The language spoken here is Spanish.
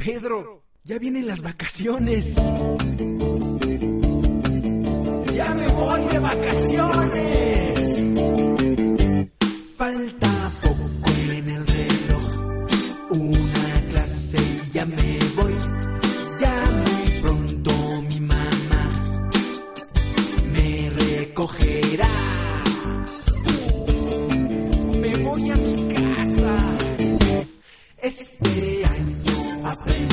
Pedro, ya vienen las vacaciones. ¡Ya me voy de vacaciones! Falta poco en el reloj, una clase y ya me voy. Ya muy pronto mi mamá me recogerá. Me voy a mi casa. Este año aprendí